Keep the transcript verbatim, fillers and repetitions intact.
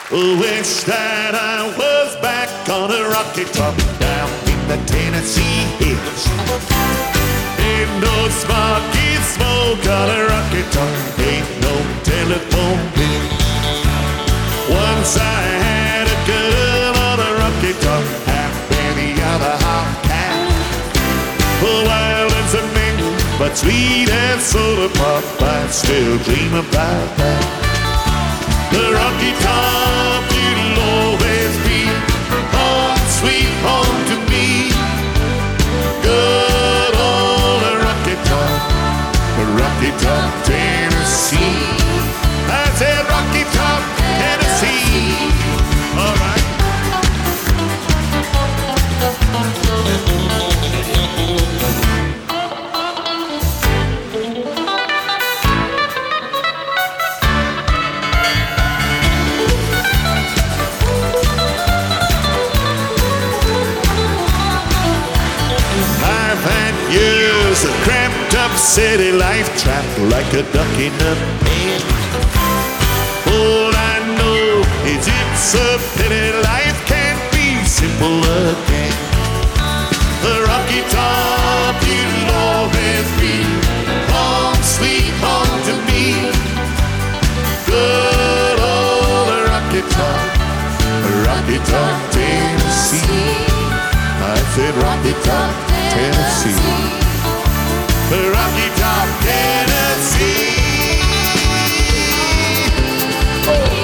Wish that I was back on a rocky top down in the Tennessee hills. Ain't no smoky smoke on a rocky top, ain't no telephone bill. Once I had a girl on a rocky top, half penny other half cat. Wild as a mingle, but sweet as soda pop, I still dream about that. The Rocky Top, you'll always be home, sweet home to me. Good old Rocky Top, Rocky Top, Tennessee. I said Rocky Top, Tennessee. All right. Years of cramped up city life, trapped like a duck in a pen. All I know is it's a pity life can't be simple again. The Rocky Top, you'll always be home, sweet home to me. Good old Rocky Top, Rocky Top, Tennessee. I said Rocky Top, Tennessee. Rocky Top, Tennessee. Oh.